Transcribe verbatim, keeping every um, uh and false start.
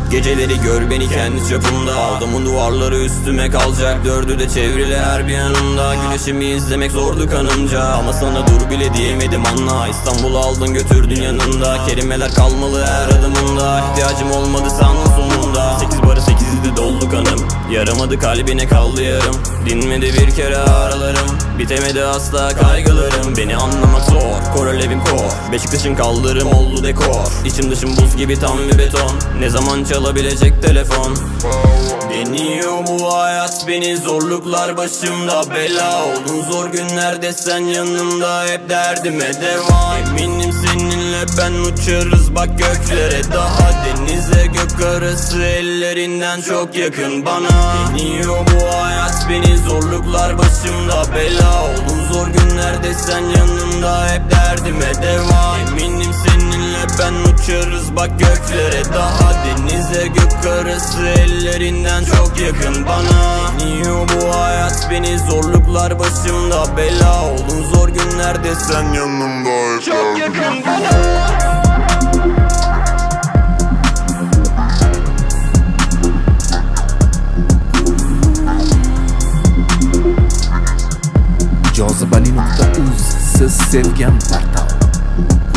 Geceleri gör beni kendi çapımda. Aldımın duvarları üstüme kalacak, dördü de çevrili her bir yanımda. Güneşimi izlemek zordu kanımca, ama sana dur bile diyemedim anla. İstanbul'u aldın götürdün yanında, kelimeler kalmalı her adımında. İhtiyacım olmadı sandın sonunda, sekiz barı sekizi de doldu kanım. Yaramadı kalbine kaldı yarım, dinmedi bir kere aralarım. Bitemedi asla kaygılarım, beni anlamak zor. Korolevim kor, Beşiktaş'ın kaldırım oldu dekor. İçim dışım buz gibi tam bir beton, ne zaman çalabilecek telefon? Deniyor bu hayat beni, zorluklar başımda bela. Oldun zor günlerde sen yanımda, hep derdime devam. Eminim seninle ben uçarız bak göklere, daha denize gök arası, ellerinden çok yakın bana. Deniyor bu hayat beni, zorluklar başımda bela. Oldun zor günlerde sen yanımda, hep derdime devam. Eminim seninle ben uçarız bak göklere, daha denize gök arası, ellerinden çok yakın bana. Deniyor bu hayat beni, zorluklar başımda bela. Oldun zor günlerde sen yanımda, hep çok yakın bana. Cazibeli nokta uz, siz sevgen portal.